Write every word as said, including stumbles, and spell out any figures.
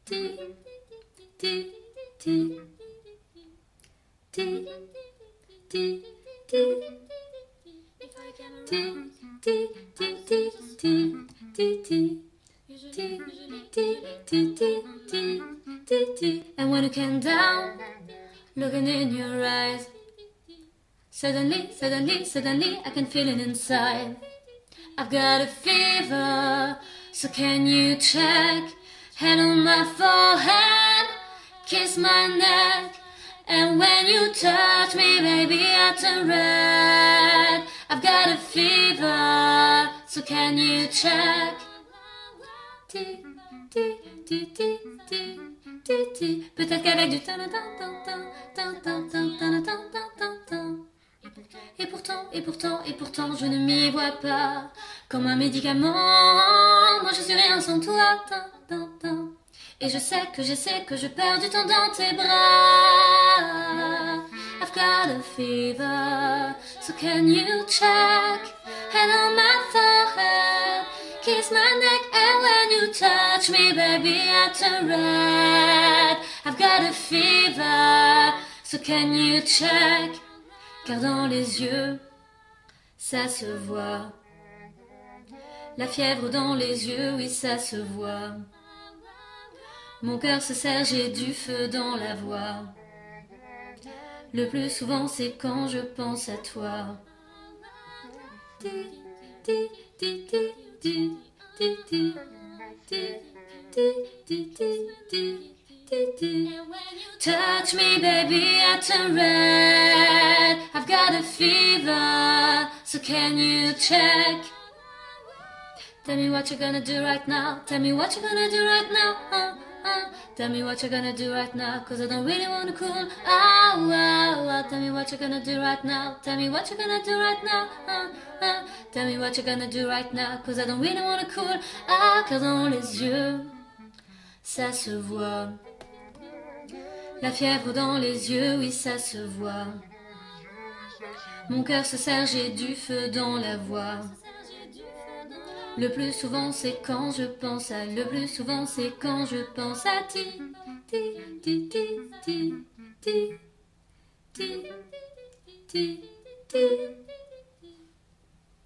ti, ti, ti, ti, ti, ti. Ti, ti, ti, ti, ti, ti, ti. Ti, ti, ti, ti, ti, ti, ti. And when you came down, looking in your eyes, suddenly, suddenly, suddenly I can feel it inside. I've got a fever, so can you check? Hand on my forehead, kiss my neck. And when you touch me, baby, I turn red. I've got a fever, so can you check? Ti, ti, ti, ti, ti, ti, ti. Peut-être qu'avec du tan tan tan tan tan tan tan tan tan tan tan. Et pourtant, et pourtant, et pourtant, je ne m'y vois pas comme un médicament. Moi, je suis rien sans toi. Tan, tan, tan. Et je sais que je sais que je perds du temps dans tes bras. I've got a fever, so can you check? Hand on my forehead, kiss my neck, and when you touch me, baby, I turn red. I've got a fever, so can you check? Car dans les yeux, ça se voit. La fièvre dans les yeux, oui, ça se voit. Mon cœur se serre, j'ai du feu dans la voix. Le plus souvent, c'est quand je pense à toi. Ti, ti, ti, ti, ti, ti, ti, ti, ti, ti, ti, ti, ti. Touch me, baby, I turn red. I've got a fever, so can you check? Tell me what you're gonna do right now. Tell me what you're gonna do right now. Uh, uh. Tell me what you're gonna do right now, cause I don't really wanna cool. Ah, wow, wow. Tell me what you're gonna do right now. Tell me what you're gonna do right now. Uh, uh. Tell me what you're gonna do right now, cause I don't really wanna cool. Ah, car dans les yeux, ça se voit. La fièvre dans les yeux, oui, ça se voit. Mon cœur se serre, j'ai du feu dans la voix. Le plus souvent c'est quand je pense à, le plus souvent c'est quand je pense à ti, ti, ti, ti, ti, ti, ti, ti, ti, ti.